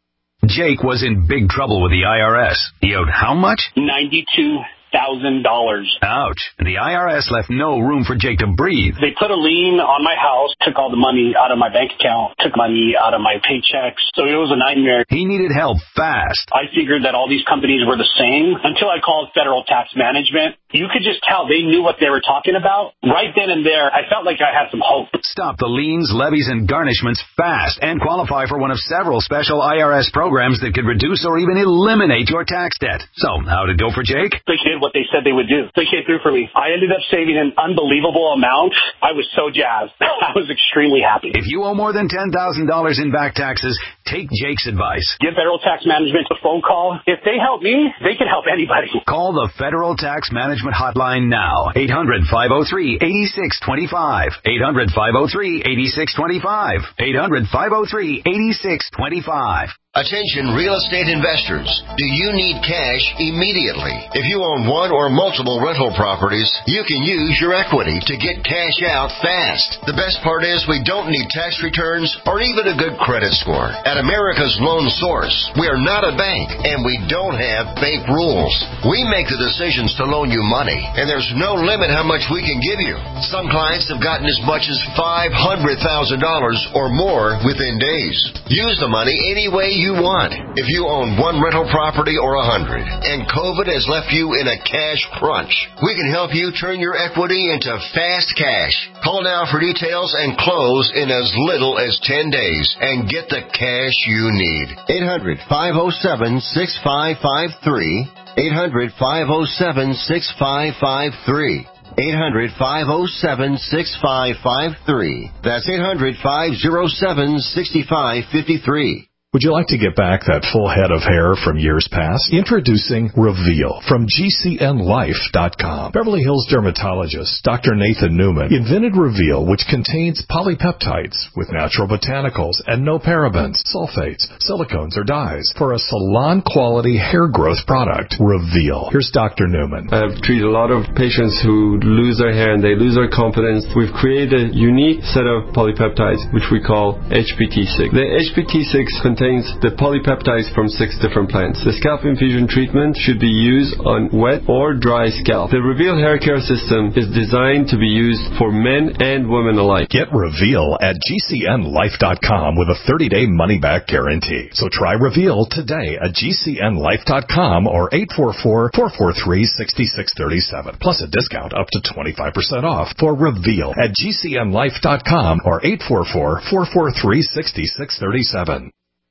Jake was in big trouble with the I R S. He owed how much? ninety-two thousand dollars. Ouch. The I R S left no room for Jake to breathe. They put a lien on my house, took all the money out of my bank account, took money out of my paychecks. So it was a nightmare. He needed help fast. I figured that all these companies were the same until I called Federal Tax Management. You could just tell they knew what they were talking about. Right then and there, I felt like I had some hope. Stop the liens, levies, and garnishments fast and qualify for one of several special I R S programs that could reduce or even eliminate your tax debt. So, how'd it go for Jake? They did what they said they would do. They came through for me. I ended up saving an unbelievable amount. I was so jazzed. I was extremely happy. If you owe more than ten thousand dollars in back taxes, take Jake's advice. Give Federal Tax Management a phone call. If they help me, they can help anybody. Call the Federal Tax Management Hotline now. eight hundred, five oh three, eight six two five. eight hundred, five oh three, eight six two five. eight hundred, five oh three, eight six two five. Attention real estate investors. Do you need cash immediately? If you own one or multiple rental properties, you can use your equity to get cash out fast. The best part is we don't need tax returns or even a good credit score. At America's Loan Source, we are not a bank and we don't have bank rules. We make the decisions to loan you money, and there's no limit how much we can give you. Some clients have gotten as much as five hundred thousand dollars or more within days. Use the money any way you you want. If you own one rental property or a hundred, and COVID has left you in a cash crunch, we can help you turn your equity into fast cash. Call now for details and close in as little as ten days and get the cash you need. eight hundred, five oh seven, six five five three. eight hundred, five oh seven, six five five three. eight hundred, five oh seven, six five five three. That's eight hundred, five oh seven, six five five three. Would you like to get back that full head of hair from years past? Introducing Reveal from G C N life dot com. Beverly Hills dermatologist Doctor Nathan Newman invented Reveal, which contains polypeptides with natural botanicals and no parabens, sulfates, silicones, or dyes for a salon-quality hair growth product. Reveal. Here's Doctor Newman. I've treated a lot of patients who lose their hair and they lose their confidence. We've created a unique set of polypeptides, which we call H P T six. The H P T six contains the polypeptides from six different plants. The scalp infusion treatment should be used on wet or dry scalp. The Reveal hair care system is designed to be used for men and women alike. Get Reveal at G C N life dot com with a thirty-day money-back guarantee. So try Reveal today at G C N life dot com or eight four four, four four three, six six three seven. Plus a discount up to twenty-five percent off for Reveal at G C N life dot com or eight four four, four four three, six six three seven.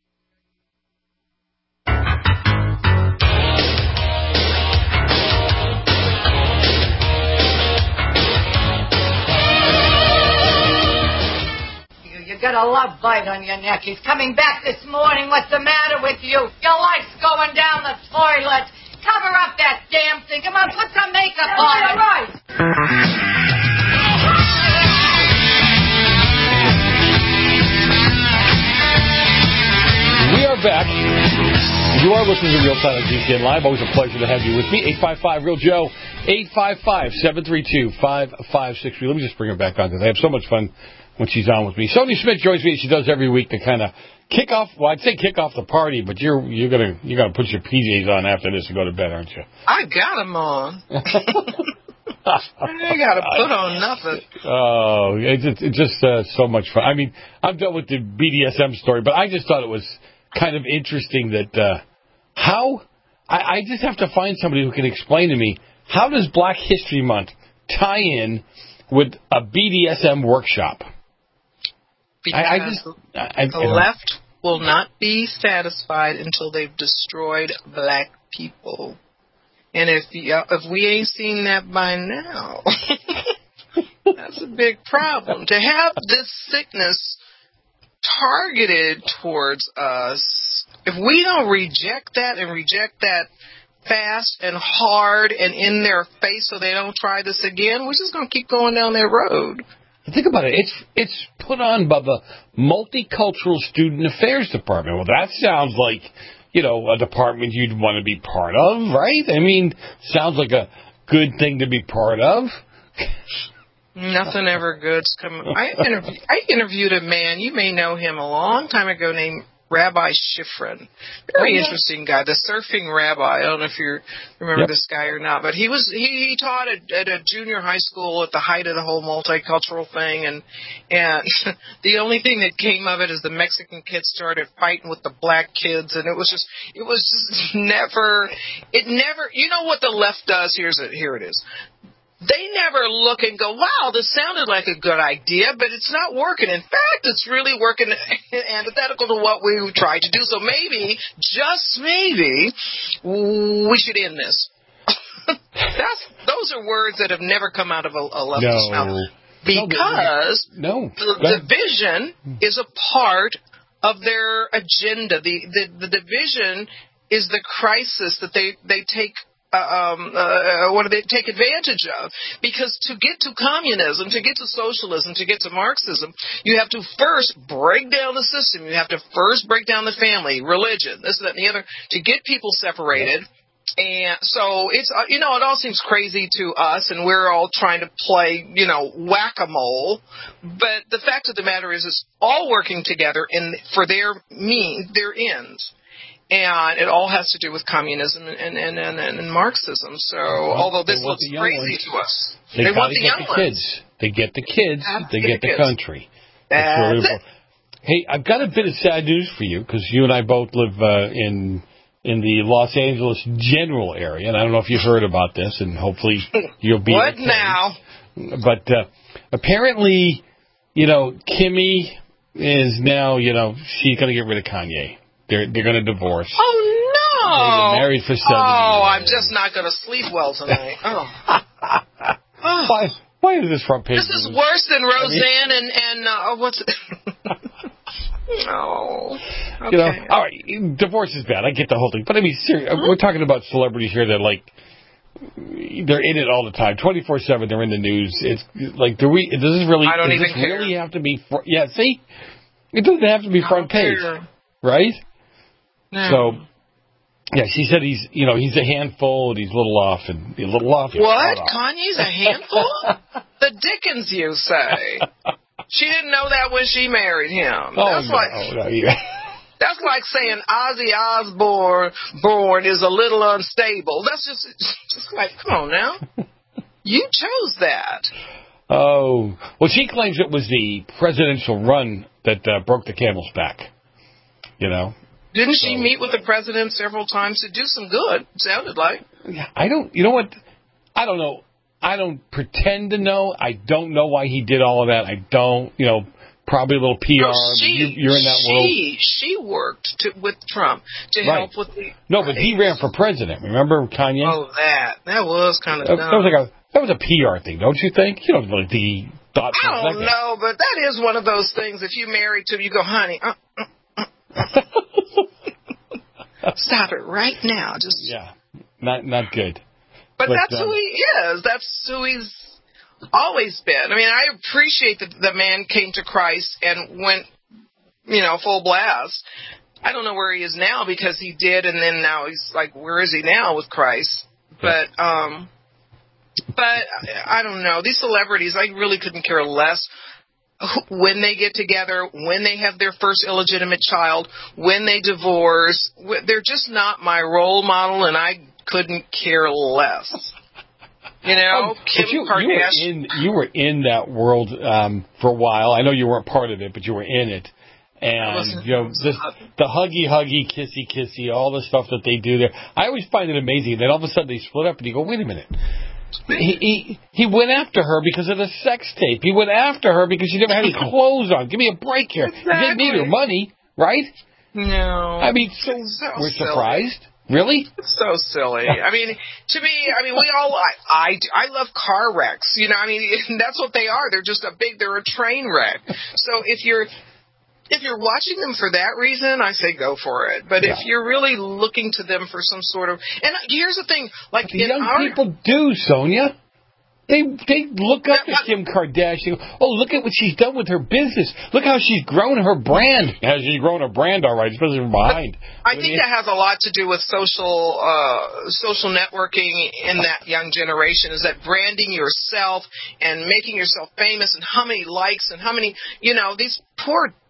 Got a love bite on your neck. He's coming back this morning. What's the matter with you? Your life's going down the toilet. Cover up that damn thing. Come on, put some makeup on it. Right. We are back. You are listening to Real Time on G C N Live. Always a pleasure to have you with me. eight five five, Real Joe. eight five five, seven three two, five five six three. Let me just bring her back on because I have so much fun when she's on with me. Sonia Schmidt joins me. She does every week to kind of kick off. Well, I'd say kick off the party, but you're you're gonna you're gonna put your P Js on after this and go to bed, aren't you? I got them on. I got to put on nothing. Oh, it's, it's just uh, so much fun. I mean, I'm done with the B D S M story, but I just thought it was kind of interesting that uh, how I, I just have to find somebody who can explain to me how does Black History Month tie in with a B D S M workshop. Because I, I just, I, the I left will not be satisfied until they've destroyed black people. And if you, if we ain't seen that by now, that's a big problem. To have this sickness targeted towards us, if we don't reject that and reject that fast and hard and in their face so they don't try this again, we're just going to keep going down that road. Think about it. It's it's put on by the Multicultural Student Affairs Department. Well, that sounds like, you know, a department you'd want to be part of, right? I mean, sounds like a good thing to be part of. Nothing ever good's come. I interviewed, I interviewed a man, you may know him, a long time ago named Rabbi Schifrin. Very oh, yeah. interesting guy. The surfing rabbi. I don't know if you remember yep. this guy or not, but he was he, he taught at, at a junior high school at the height of the whole multicultural thing, and and the only thing that came of it is the Mexican kids started fighting with the black kids, and it was just it was just never it never. You know what the left does? Here's it. Here it is. They never look and go, wow, this sounded like a good idea, but it's not working. In fact, it's really working antithetical to what we tried to do. So maybe, just maybe, we should end this. That's those are words that have never come out of a, a leftist no. mouth. Because no. the, the division is a part of their agenda. The, the, the division is the crisis that they, they take Um, uh, what do they take advantage of? Because to get to communism, to get to socialism, to get to Marxism, you have to first break down the system. You have to first break down the family, religion, this, that, and the other, to get people separated. And so it's, uh, you know, it all seems crazy to us, and we're all trying to play, you know, whack-a-mole. But the fact of the matter is, it's all working together in for their mean, their ends. And it all has to do with communism and and, and, and, and Marxism. So, well, although this looks crazy ones. to us, they, they want the get young the ones. kids. They get the kids. They get, get the, the country. That's really it. Hey, I've got a bit of sad news for you because you and I both live uh, in in the Los Angeles general area, and I don't know if you've heard about this, and hopefully you'll be what okay. now? But uh, apparently, you know, Kimmy is now, you know, she's going to get rid of Kanye. They're they're going to divorce. Oh, no. They've been married for seven Oh, years. I'm just not going to sleep well tonight. Oh. oh. Why, why is this front page? This is worse than Roseanne and, and uh, what's it? No. Okay. You know, all right, divorce is bad. I get the whole thing. But, I mean, seriously, mm-hmm. we're talking about celebrities here that, like, they're in it all the time. twenty-four seven, they're in the news. It's like, do we, does this really, I don't does even this care. really have to be, fr- yeah, see? It doesn't have to be front page. Care. Right? No. So, yeah, she said he's, you know, he's a handful and he's a little off and a little off. What? Kanye's a handful? The Dickens, you say? She didn't know that when she married him. Oh, that's no, like, no, yeah. That's like saying Ozzy Osbourne born is a little unstable. That's just, just like, come on now. You chose that. Oh, well, she claims it was the presidential run that uh, broke the camel's back. You know? Didn't so. she meet with the president several times to do some good? It sounded like. I don't, you know what? I don't know. I don't pretend to know. I don't know why he did all of that. I don't, you know, probably a little P R. No, she, you, you're in that she, world. She worked to, with Trump to right. help with the. No, but he ran for president. Remember Kanye? Oh, that. That was kind of that, dumb. That was like a, that was a P R thing, don't you think? You don't really think he thought for I don't know, but that is one of those things. If you married to him, you go, honey, uh, uh, stop it right now. Just yeah, not not good. But, but that's um, who he is. That's who he's always been. I mean, I appreciate that the man came to Christ and went, you know, full blast. I don't know where he is now because he did, and then now he's like, where is he now with Christ? But um, but I don't know. These celebrities, I really couldn't care less. When they get together, when they have their first illegitimate child, when they divorce, they're just not my role model, and I couldn't care less. You know, um, Kim you, Kardashian. You were, in, you were in that world um, for a while. I know you weren't part of it, but you were in it. And, you know, this, the huggy, huggy, kissy, kissy, all the stuff that they do there. I always find it amazing. Then all of a sudden they split up, and you go, wait a minute. He, he he went after her because of the sex tape. He went after her because she never had any clothes on. Give me a break here. Exactly. He didn't need her money, right? No. I mean, so, so we're silly. surprised. Really? It's so silly. I mean, to me, I mean, we all, I, I, I love car wrecks. You know, I mean, that's what they are. They're just a big, they're a train wreck. So if you're, if you're watching them for that reason, I say go for it. But yeah. if you're really looking to them for some sort of, and here's the thing, like the in young our, people do, Sonia. They they look up to Kim Kardashian. Oh, look at what she's done with her business. Look how she's grown her brand. Has she grown her brand all right, especially from behind? I think that has a lot to do with social uh, social networking in that young generation, is that branding yourself and making yourself famous and how many likes and how many, you know, these poor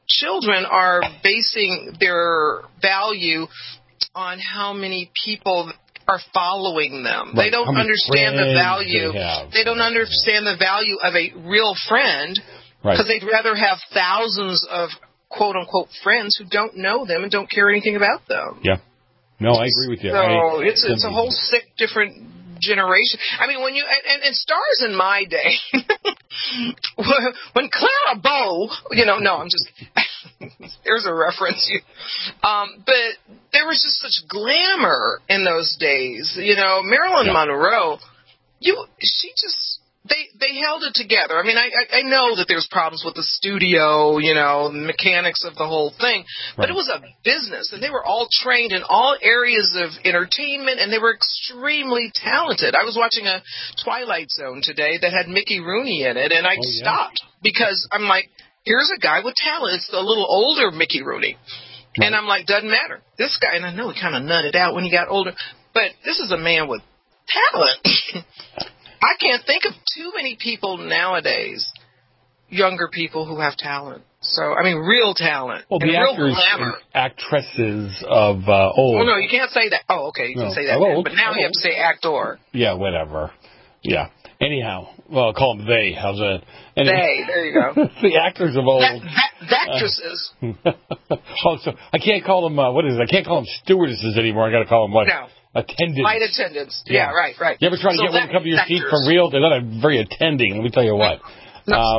children are basing their value on how many people are following them. Right. They don't understand the value. They, they don't understand the value of a real friend because right. they'd rather have thousands of quote-unquote friends who don't know them and don't care anything about them. Yeah. No, I agree with you. So I, it's it's a whole sick different generation. I mean, when you and, and stars in my day, when Clara Bow, you know, no, I'm just there's a reference. Um, but there was just such glamour in those days. You know, Marilyn yeah. Monroe, you she just. They they held it together. I mean, I, I I know that there's problems with the studio, you know, the mechanics of the whole thing, but right. it was a business, and they were all trained in all areas of entertainment, and they were extremely talented. I was watching a Twilight Zone today that had Mickey Rooney in it, and I oh, yeah. stopped because I'm like, here's a guy with talent. It's the little older Mickey Rooney. Right. And I'm like, doesn't matter. This guy, and I know he kind of nutted out when he got older, but this is a man with talent. I can't think of too many people nowadays, younger people who have talent. So, I mean, real talent. Well, the real actors glamour. and actresses of uh, old. Oh, no, you can't say that. Oh, okay, you no. can say that. Oh, but now oh. you have to say actor. Yeah, whatever. Yeah. Anyhow, well, call them they. How's that? Anyway, they, there you go. The actors of old. That, that, actresses. Uh, oh, so I can't call them, uh, what is it? I can't call them stewardesses anymore. I got to call them what? No. Attendants. Flight attendants. Yeah, yeah, right, right. You ever try to so get one to come to your seat for real? They're not a very attending, let me tell you what. No. Um,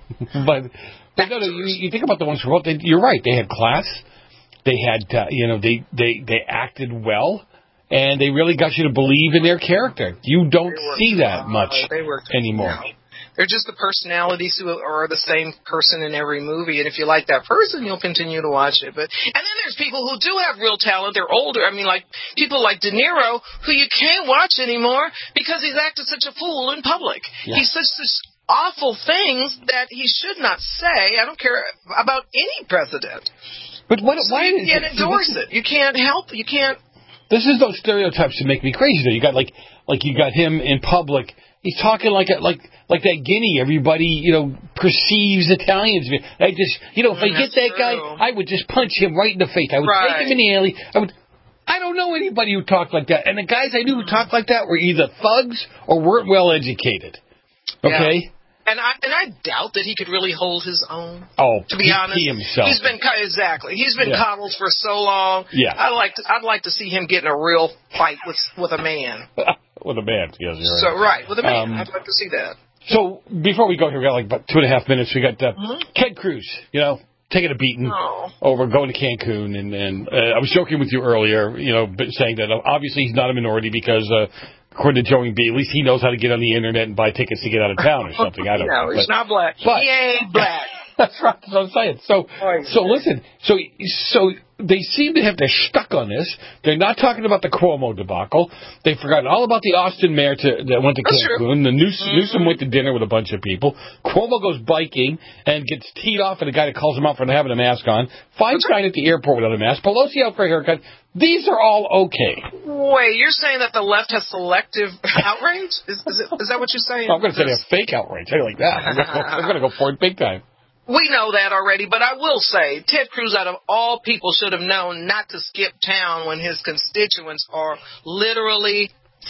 but but no, no, you, you think about the ones who wrote, they, you're right, they had class, they had, uh, you know, they, they, they acted well, and they really got you to believe in their character. You don't see that much anymore. No. They're just the personalities who are the same person in every movie, and if you like that person, you'll continue to watch it. But and then there's people who do have real talent. They're older. I mean, like people like De Niro, who you can't watch anymore because he's acted such a fool in public. Yeah. He says such awful things that he should not say. I don't care about any president. But what? So why you can't endorse it? You can't help. You can't. This is those stereotypes that make me crazy. Though you got like like you got him in public. He's talking like a, like like that guinea everybody, you know, perceives Italians. I just, you know, if mm, I get that true. guy, I would just punch him right in the face. I would right. take him in the alley. I would. I don't know anybody who talked like that. And the guys I knew who talked like that were either thugs or weren't well educated. Okay. Yeah. And I and I doubt that he could really hold his own. Oh, to be he, honest, he himself. He's been exactly. He's been yeah. coddled for so long. Yeah. I'd like to. I'd like to see him get in a real fight with with a man. With a man, yes. You're so right, with a man. Um, I'd like to see that. So before we go here, we got like about two and a half minutes. We got uh, mm-hmm. Ted Cruz, you know, taking a beating oh. over going to Cancun, and, and uh, I was joking with you earlier, you know, saying that obviously he's not a minority because, uh, according to Joey B, at least he knows how to get on the internet and buy tickets to get out of town or something. I don't no, know. No, he's but, not black. But, he ain't black. That's right. That's what I'm saying. So, so listen. So, so they seem to have they're stuck on this. They're not talking about the Cuomo debacle. They've forgotten all about the Austin mayor to, that went to That's Cancun. True. The Newsom, mm-hmm. Newsom went to dinner with a bunch of people. Cuomo goes biking and gets teed off at a guy that calls him out for not having a mask on. Feinstein at the airport without a mask. Pelosi out for a haircut. These are all okay. Wait, you're saying that the left has selective outrage? Is, is, it, is that what you're saying? No, I'm going to say they have fake outrage. I like that. I'm going to go for it big time. We know that already, but I will say, Ted Cruz, out of all people, should have known not to skip town when his constituents are literally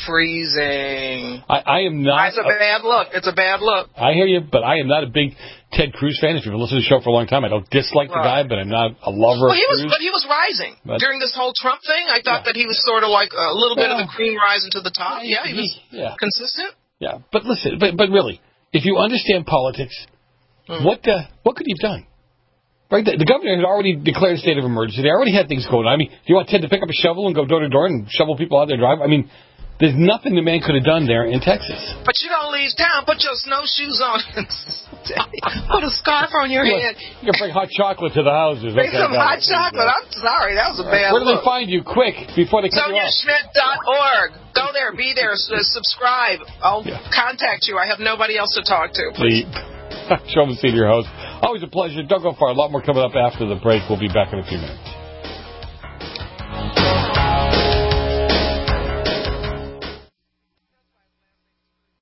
freezing. I, I am not. It's a, a bad look. It's a bad look. I hear you, but I am not a big Ted Cruz fan. If you've listened to the show for a long time, I don't dislike right. the guy, but I'm not a lover well, he of was, Cruz. But he was rising. But, During this whole Trump thing, I thought yeah. that he was sort of like a little bit well, of the cream rising to the top. Yeah, he was yeah. consistent. Yeah, but listen, but, but really, if you understand politics, mm. what uh, what could he have done? Right, the, the governor had already declared a state of emergency. They already had things going on. I mean, do you want Ted to pick up a shovel and go door to door and shovel people out their driveway? I mean, there's nothing the man could have done there in Texas. But you don't leave town. Put your snowshoes on. Put a scarf on your you head. You can bring hot chocolate to the houses. Bring some hot chocolate. I'm sorry. That was a bad Where do look. they find you? Quick, before they cut you off. Sonia Schmidt dot org. Go there. Be there. Uh, subscribe. I'll yeah. contact you. I have nobody else to talk to. Please. Showman Senior host. Always a pleasure. Don't go far. A lot more coming up after the break. We'll be back in a few minutes.